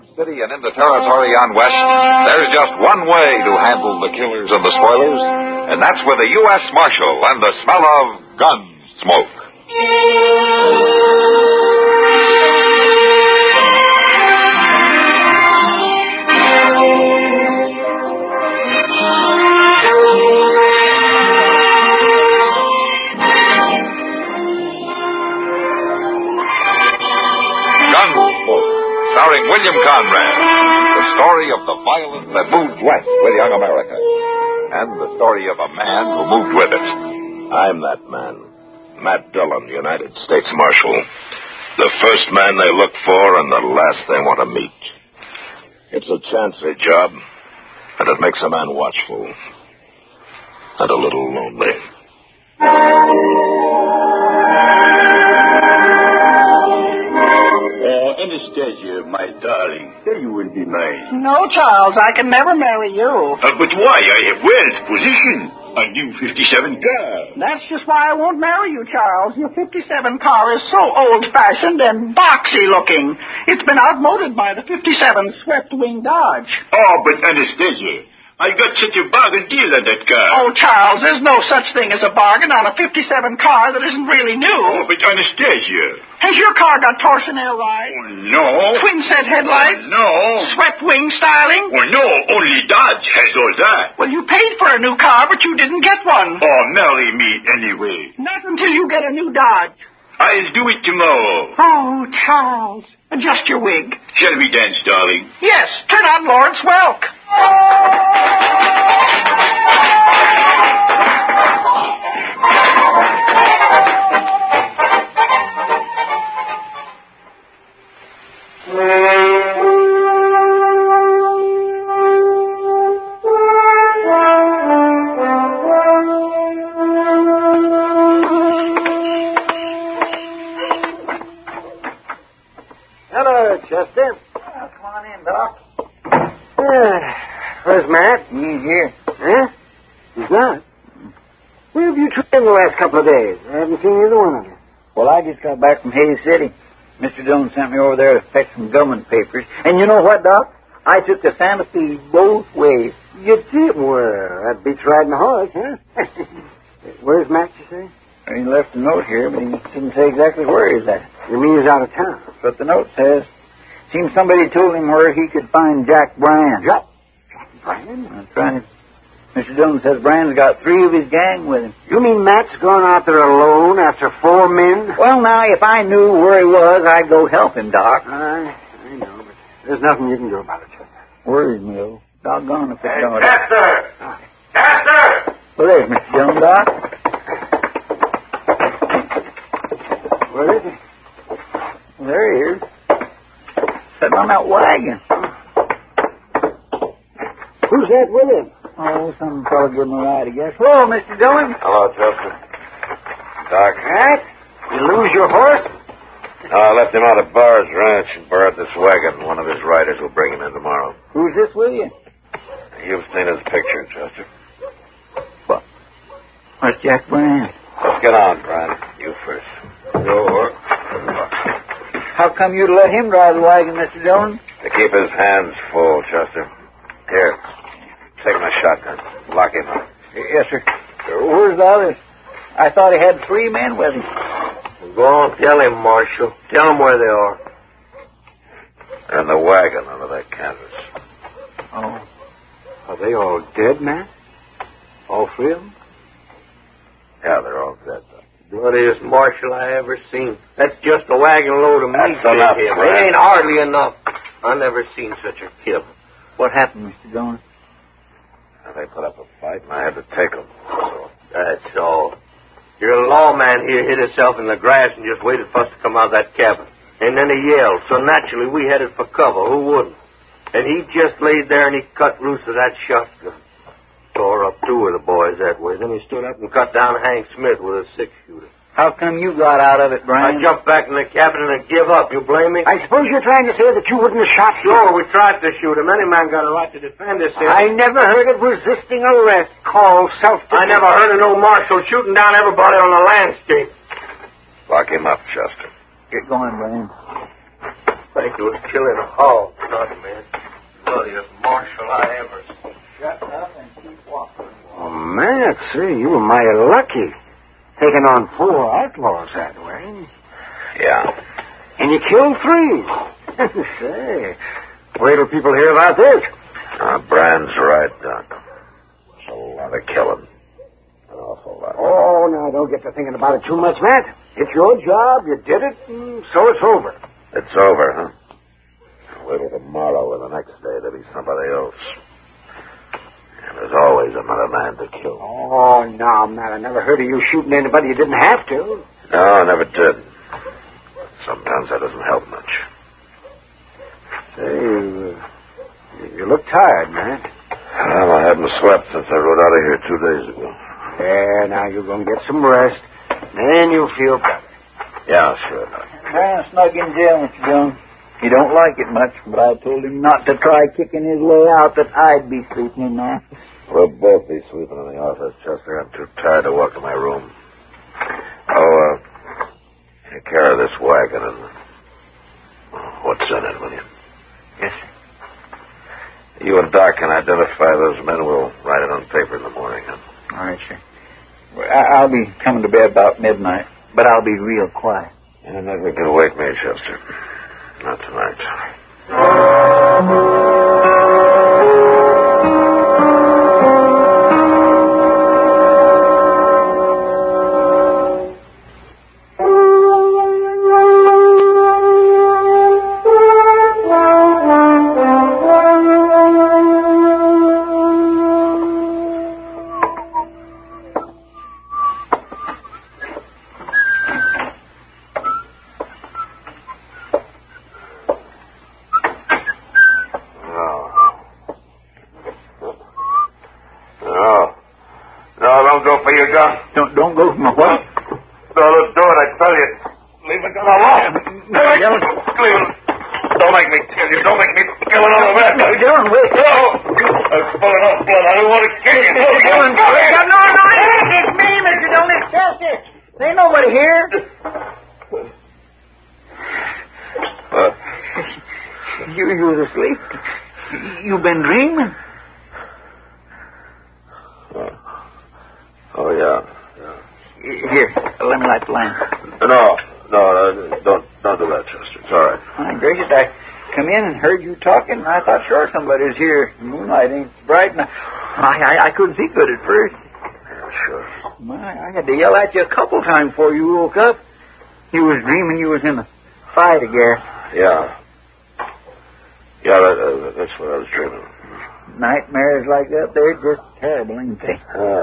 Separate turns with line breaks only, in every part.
City and into territory on west, there's just one way to handle the killers and the spoilers, and that's with a U.S. Marshal and the smell of gun smoke. Starring William Conrad, the story of the violence that moved west with young America, and the story of a man who moved with it.
I'm that man, Matt Dillon, United States Marshal. The first man they look for and the last they want to meet. It's a chancy job, and it makes a man watchful and a little lonely.
Anastasia, my darling, say you will be mine.
No, Charles, I can never marry you.
But why? I have wealth, position, a new 57 car.
That's just why I won't marry you, Charles. Your 57 car is so old-fashioned and boxy looking. It's been outmoded by the 57 swept-wing Dodge.
Oh, but Anastasia, I got such a bargain deal on that car.
Oh, Charles, there's no such thing as a bargain on a 57 car that isn't really new.
Oh, but Anastasia.
Has your car got torsion air ride?
Oh, no.
Twin-set headlights?
Oh, no.
Swept-wing styling?
Oh, no, only Dodge has all that.
Well, you paid for a new car, but you didn't get one.
Oh, marry me anyway.
Not until you get a new Dodge.
I'll do it tomorrow.
Oh, Charles, adjust your wig.
Shall we dance, darling?
Yes, turn on Lawrence Welk.
Hello, Chester.
Come on in, Doc.
Where's Matt?
He's here.
Huh? He's not? Where have you been the last couple of days? I haven't seen either one of you.
Well, I just got back from Hays City. Mr. Jones sent me over there to fetch some government papers. And you know what, Doc? I took the Santa Fe both ways.
You did? Well, that beats riding a horse, huh? Where's Matt, you say?
He left a note here, but he didn't say exactly where he's at.
You mean he's out of town?
That's what the note says. Seems somebody told him where he could find Jack Bryan.
Jack Bryan?
That's right. Mr. Jones says Bryan's got 3 of his gang with him.
You mean Matt's gone out there alone after 4 men?
Well, now, if I knew where he was, I'd go help him, Doc.
I know, but there's nothing you can do about it, Chester.
Worries me, though. Doggone if it's going to...
Chester! Chester!
Well, there's Mr. Jones, Doc.
Where is he?
Well, there he is. Sitting on that wagon.
Who's that with him?
Oh, some fellow gave him a ride, I guess. Hello, Mr. Dillon.
Hello, Chester. Doc.
Matt? You lose your horse?
I left him out at Barr's Ranch and borrowed this wagon. One of his riders will bring him in tomorrow.
Who's this with you?
You've seen his picture, Chester.
What? Where's Jack Bryan?
Let's get on, Brian. You first. Sure.
How come you let him drive the wagon, Mr. Dillon?
To keep his hands full, Chester. Here. Take my shotgun. Lock him up.
Yes, sir. Where's the others? I thought he had 3 men with him.
Go on, tell him, Marshal. Tell him where they are.
They're in the wagon under that canvas.
Oh.
Are they all dead, man? All 3 of them?
Yeah, they're all dead, though.
Bloodiest marshal I ever seen. That's just a wagon load of meat.
That's enough,
It
Brad.
ain't hardly enough. I never seen such a kill.
What happened, Mr. Dillon?
They put up a fight, and I had to take them. So,
That's all. Your lawman here hid himself in the grass and just waited for us to come out of that cabin. And then he yelled. So naturally we headed for cover. Who wouldn't? And he just laid there and he cut loose of that shotgun. Tore up 2 of the boys that way. Then he stood up and cut down Hank Smith with a 6-shooter.
How come you got out of it, Brian?
I jumped back in the cabin and give up. You blame me?
I suppose you're trying to say that you wouldn't have shot him.
Sure, we tried to shoot him. Any man got a right to defend himself.
I never heard of resisting arrest called self-defense.
I never heard of no marshal shooting down everybody on the landscape.
lock him up, Chester.
Get going, Brian.
Like he was killing a hog. Bloody, man. Bloodiest marshal I ever seen.
Shut up and keep walking.
Oh, man, see, you were mighty lucky. Taking on 4 outlaws that way.
Yeah.
And you killed 3. Say, wait till people hear about this.
Brand's right, Doc. It's a lot of killing. An awful lot.
Oh, now, don't get to thinking about it too much, Matt. It's your job. You did it, and so it's over.
It's over, huh? Wait till tomorrow or the next day there'll be somebody else. And there's always another man to kill.
Oh, no, Matt, I never heard of you shooting anybody you didn't have to.
No, I never did. Sometimes that doesn't help much.
Say, you look tired, man.
Well, I haven't slept since I rode out of here 2 days ago.
Yeah, now you're going to get some rest. Then you'll feel better.
Yeah, sure.
Brand snug in jail, Mr. Jones. He don't like it much, but I told him not to try kicking his way out, that I'd be sleeping in the office.
We'll both be sleeping in the office, Chester. I'm too tired to walk to my room. Oh, take care of this wagon and what's in it, will you?
Yes, sir.
You and Doc can identify those men. We'll write it on paper in the morning. Huh?
All right, sir. Well, I'll be coming to bed about midnight, but I'll be real quiet.
And nothing can wake me, Chester. Not tonight.
Don't go for my what?
No, do it, I tell you. Leave the gun alone. Don't make me kill you. Don't make me kill another man.
No, Dylan, wait.
No. I'm pulling off blood. I don't want to kill you.
No, Dylan. No, it's me, Mr. Dylan. It's Chester. There ain't nobody here. You was asleep. You've been dreaming.
Oh, yeah.
Here, let me light the lamp.
No, don't do that, Chester. It's all right.
My gracious, I come in and heard you talking, and I thought, sure, somebody was here. The moonlight ain't bright enough. I couldn't see good at first.
Yeah, sure.
I had to yell at you a couple times before you woke up. You was dreaming you was in a fight, I guess.
Yeah. Yeah, that's what I was dreaming.
Nightmares like that, they're just terrible, ain't they?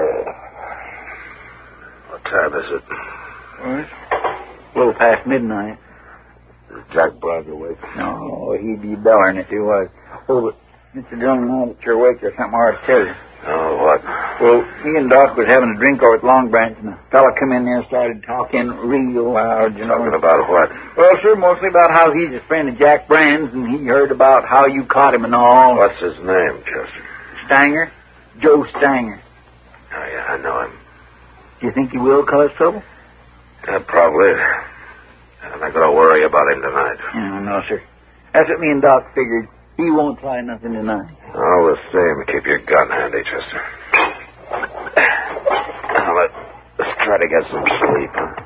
What time is it?
A little past midnight.
Is Jack Brand awake?
No, he'd be bellering if he was. Oh, but Mr. Dillon, now that you're awake, there's something I ought to tell you.
Oh, what?
Well, me and Doc was having a drink over at Long Branch, and a fella come in there and started talking real loud, you know.
Talking about what?
Well, sir, mostly about how he's a friend of Jack Brand's, and he heard about how you caught him and all.
What's his name, Chester?
Stanger? Joe Stanger.
Oh, yeah, I know him.
Do you think he will cause trouble?
Yeah, probably. I'm not going to worry about him tonight.
No, sir. That's what me and Doc figured. He won't try nothing tonight.
All the same, keep your gun handy, Chester. Now, let's try to get some sleep, huh?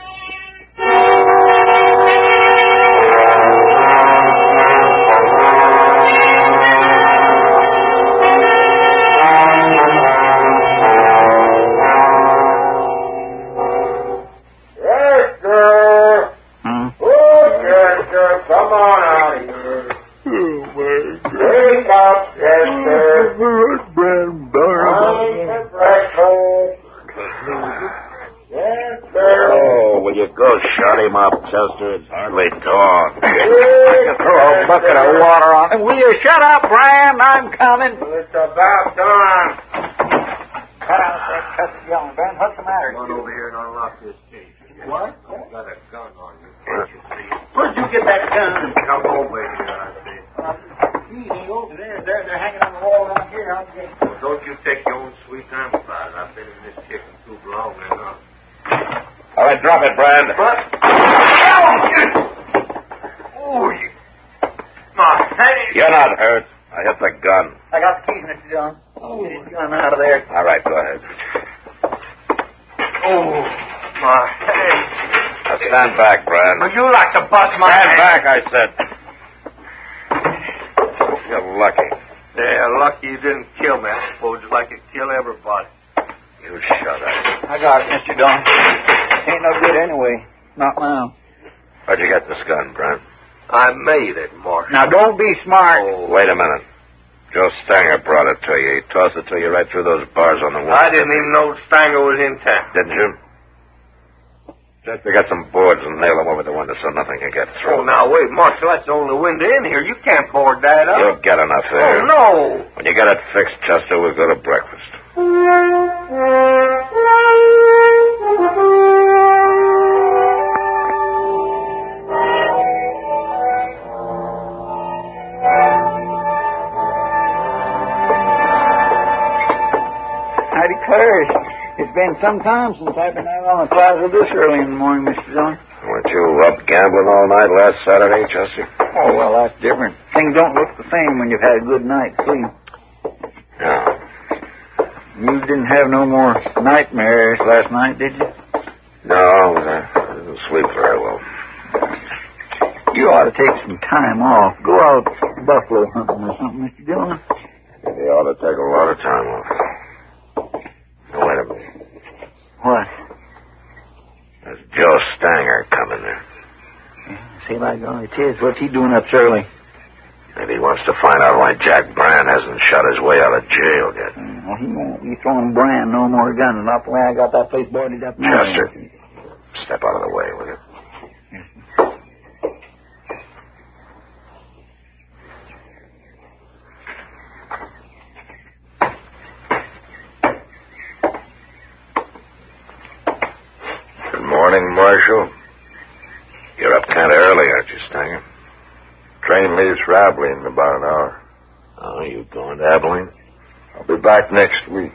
Chester, it's hardly dawn.
Throw a bucket of water on him. Will you shut up, Brand? I'm coming.
It's about dawn.
Cut out that cuss yelling. Brand, what's the matter?
Run over here and unlock this case.
What?
You've got a gun on you, can't you see?
Where'd you get that gun?
Come over here, I say.
Gee, over there. They're hanging on the wall around here.
Well, don't you take your own sweet time about it. I've been in this chicken too long enough.
All right, drop it, Brand.
What? Oh,
You're not hurt. I hit the gun.
I got the keys, Mr. Dillon. Get his gun out of there.
All right, go ahead.
Oh, my head.
Now stand back, Brand.
Would you like to bust my
Stand
head?
back, I said. You're lucky.
Yeah, lucky you didn't kill me. I suppose you'd like to kill everybody.
You shut up.
I got it, Mr. Dillon. Ain't no good anyway. Not now.
Where'd you get this gun, Brand?
I made it, Marshal.
Now, don't be smart.
Oh,
Wait a minute. Joe Stanger brought it to you. He tossed it to you right through those bars on the wall.
I didn't even know Stanger was in town.
Didn't you? Just to get some boards and nail them over the window so nothing can get
Oh,
through.
now, wait, Marshal, that's the only window in here. You can't board that up.
You'll get enough
Oh,
air.
no.
When you get it fixed, Chester, we'll go to breakfast.
I declare, it's been some time since I've been out on the plaza this early in the morning, Mr. Dillon.
Weren't you up gambling all night last Saturday, Chester?
Oh, well, that's different. Things don't look the same when you've had a good night's sleep.
No.
You didn't have no more nightmares last night, did you?
No, I didn't sleep very well.
You ought to take some time off. Go out buffalo hunting or something, Mr. Dillon.
You ought to take a lot of time off. Now, wait a minute.
What?
There's Joe Stanger coming there.
Yeah, say like God, it is. What's he doing up so early?
Maybe he wants to find out why Jack Brand hasn't shot his way out of jail yet.
Well, he won't be throwing Brand no more guns. Not the way I got that place boarded up now.
Chester, step out of the way, will you? Good morning, Marshal. You're up kind of early, aren't you, Stanger?
Train leaves for Abilene in about an hour.
Oh, you going to Abilene?
I'll be back next week.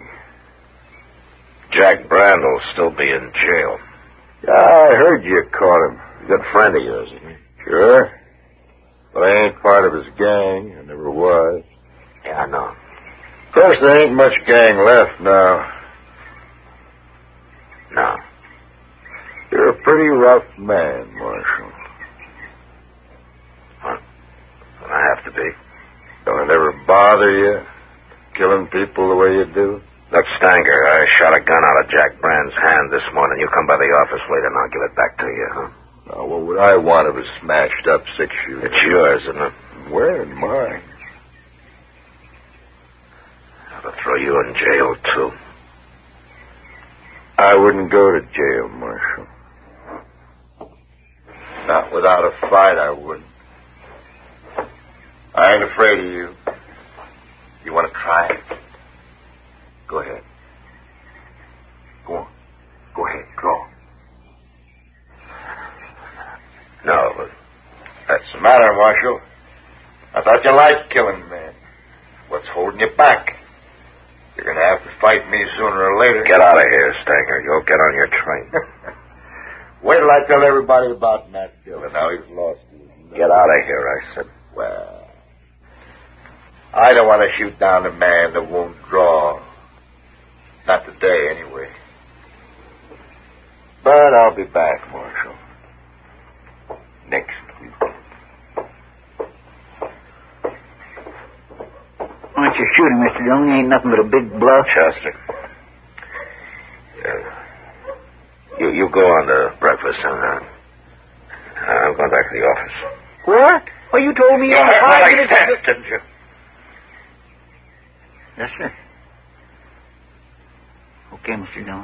Jack Brand will still be in jail.
Yeah, I heard you caught him.
He's a good friend of yours, isn't he?
Sure. But I ain't part of his gang. I never was.
Yeah, I know.
Of course, there ain't much gang left now.
No.
You're a pretty rough man, Marshal.
I have to be.
Don't it ever bother you, killing people the way you do?
Look, Stanger, I shot a gun out of Jack Brand's hand this morning. You come by the office later and I'll give it back to you, huh?
Now, what would I want if it was smashed up 6-shooter?
It's yours, isn't it?
Where in mine?
I'll throw you in jail, too.
I wouldn't go to jail, Marshal. Not without a fight, I wouldn't. I ain't afraid of you. You want to try it? Go ahead. Go on. Go ahead. Draw.
No, but
That's the matter, Marshal. I thought you liked killing men. What's holding you back? You're going to have to fight me sooner or later.
get out of here, Stanger. You'll get on your train.
Wait till I tell everybody about Matt Dillon. Now he's lost his nose.
Get out of here, I said.
Well, I don't want to shoot down a man that won't draw. Not today, anyway. But I'll be back, Marshal. Next week.
Why don't you shoot him, Mr. Dillon? He ain't nothing but a big bluff.
Chester. You go on to breakfast, and I'm going back to the office.
What? Well, you told me
You
you
heard
had 5
what I
minutes.
said, didn't you?
Yes, sir. Okay, Mr. Dillon.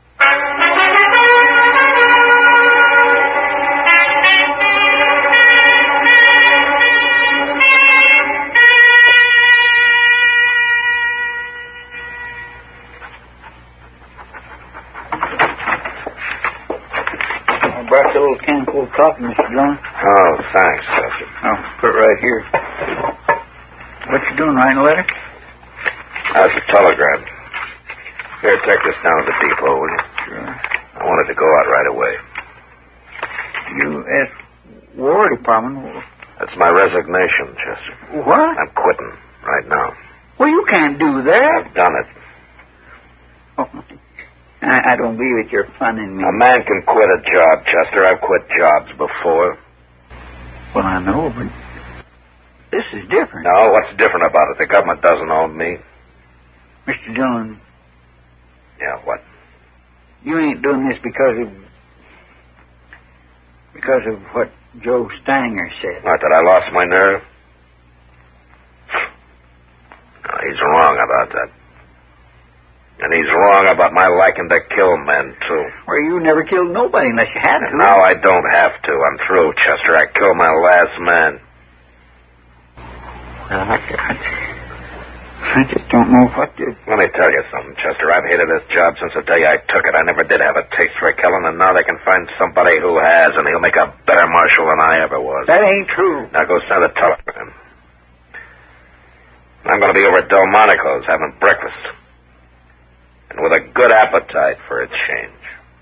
I brought you a little can full of coffee, Mr. Dillon.
Oh, thanks, Chester.
I'll put it right here. What you doing, writing a letter?
That's a telegram. Here, take this down to the depot, will you?
Sure.
I wanted to go out right away.
U.S. War Department?
That's my resignation, Chester.
What?
I'm quitting right now.
Well, you can't do that.
I've done it.
Oh, I don't believe it. You're funning me.
A man can quit a job, Chester. I've quit jobs before.
Well, I know, but this is different.
No, what's different about it? The government doesn't own me.
Mr. Dillon.
Yeah, what?
You ain't doing this because of what Joe Stanger said.
Not that I lost my nerve. No, he's wrong about that. And he's wrong about my liking to kill men, too.
Well, you never killed nobody unless you had to.
And now I don't have to. I'm through, Chester. I killed my last man.
Well, I just don't know what to...
Let me tell you something, Chester. I've hated this job since the day I took it. I never did have a taste for killing, and now they can find somebody who has, and he'll make a better marshal than I ever was.
That ain't true.
Now go send a telegram. I'm going to be over at Delmonico's having breakfast. And with a good appetite for a change.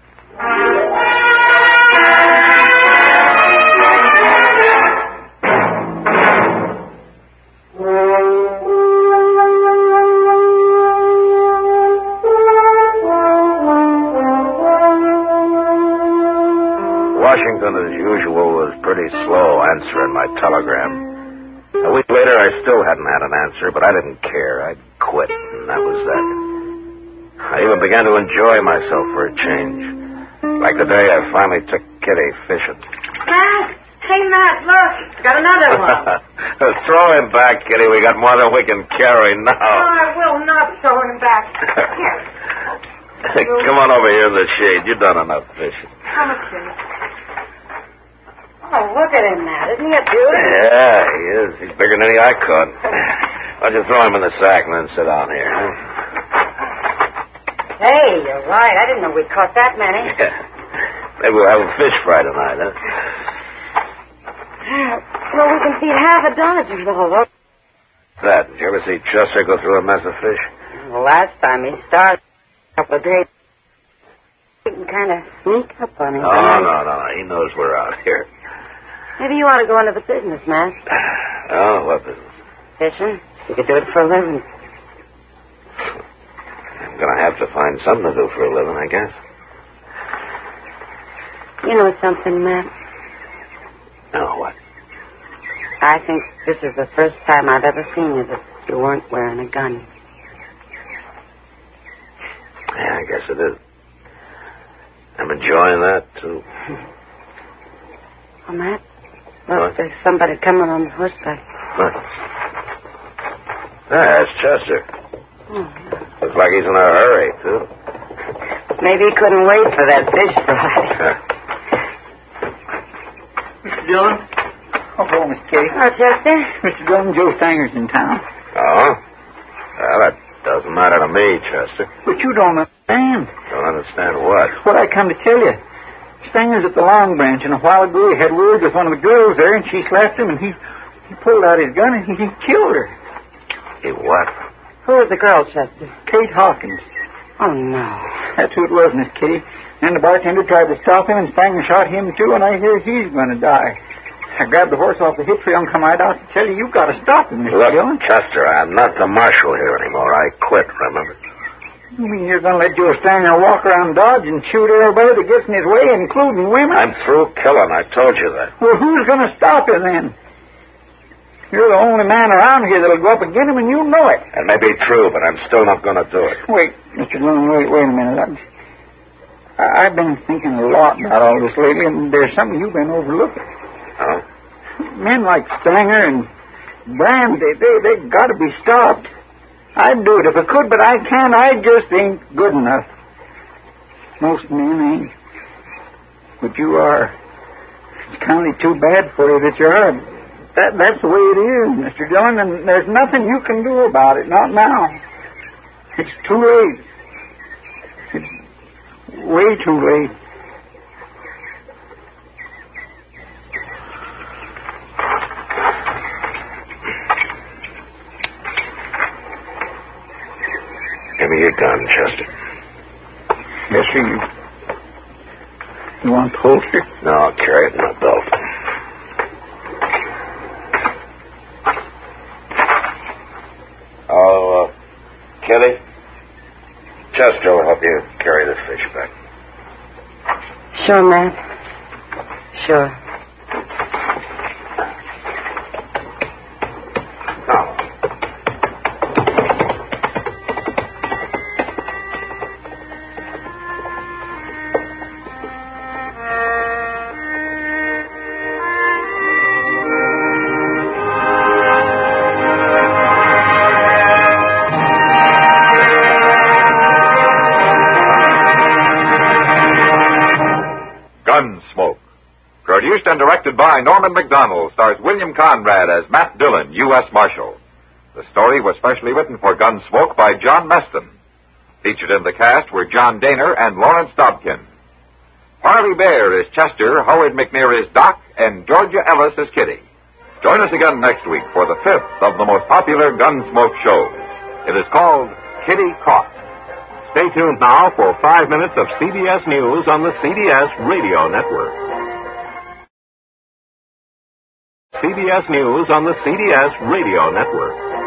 Washington, as usual, was pretty slow answering my telegram. A week later, I still hadn't had an answer, but I didn't care. I'd quit, and that was that. I even began to enjoy myself for a change. Like the day I finally took Kitty fishing.
Matt! Hey, Matt, look. Got another one.
Throw him back, Kitty. We got more than we can carry now.
Oh, I will not throw him back. Here.
Come on over here in the shade. You've done enough fishing.
How much is it? Oh, look at him, Matt. Isn't he a beauty?
Yeah, he is. He's bigger than any I caught. Why don't you throw him in the sack and then sit down here?
Hey, you're right. I didn't know we'd caught that many.
Yeah. Maybe we'll have a fish fry tonight, huh?
Well, we can feed half a dozen, though.
That. Did you ever see Chester go through a mess of fish?
The last time he started a couple of days, he can kind of sneak up on him.
No. He knows we're out here.
Maybe you ought to go into the business, Matt.
Oh, what business?
Fishing. You could do it for a living.
I'm going to have to find something to do for a living, I guess.
You know something, Matt?
No, what?
I think this is the first time I've ever seen you that you weren't wearing a gun.
Yeah, I guess it is. I'm enjoying that, too.
Oh, Matt, look, there's somebody coming on horseback.
What? That's Chester. Looks like he's in a hurry, too.
Maybe he couldn't wait for that fish fry.
Mr. Dillon? Oh, hello, Miss Kitty.
Oh, Chester?
Mr. Dillon, Joe Stanger's in town.
Oh? Well, that doesn't matter to me, Chester.
But you don't understand.
Don't understand what?
What I come to tell you. Stanger's at the Long Branch, and a while ago he had words with one of the girls there, and she slapped him, and he pulled out his gun, and he killed her.
He what?
Who was the girl, Chester?
Kate Hawkins.
Oh, no.
That's who it was, Miss Kitty. And the bartender tried to stop him, and Stanger shot him, too, and I hear he's going to die. I grabbed the horse off the hip trail and come right out to tell you, you've got to stop him, Mr. Dillon.
Look, Chester, I'm not the marshal here anymore. I quit, remember?
You mean you're going to let Joe Stanger walk around Dodge and shoot everybody that gets in his way, including women?
I'm through killing. I told you that.
Well, who's going to stop you then? You're the only man around here that'll go up and get him, and you know it.
That may be true, but I'm still not going to do it.
Wait, Mr. Dillon, wait a minute. I've been thinking a lot about all this lately, and there's something you've been overlooking.
Oh?
Men like Stanger and Brand, they got to be stopped. I'd do it if I could, but I can't. I just ain't good enough. Most men ain't. But you are. It's kind of too bad for you that you are. That's the way it is, Mr. Dillon, and there's nothing you can do about it. Not now. It's too late. It's way too late.
Give me your gun, Chester.
Yes, sir. You want the holster?
No, I'll carry it in my belt.
Chester will help you carry the fish back.
Sure, Matt. Sure.
Gunsmoke. Produced and directed by Norman McDonald, stars William Conrad as Matt Dillon, U.S. Marshal. The story was specially written for Gunsmoke by John Meston. Featured in the cast were John Daner and Lawrence Dobkin. Parley Bear is Chester, Howard McNear is Doc, and Georgia Ellis is Kitty. Join us again next week for the fifth of the most popular Gunsmoke shows. It is called Kitty Caught. Stay tuned now for 5 minutes of CBS News on the CBS Radio Network. CBS News on the CBS Radio Network.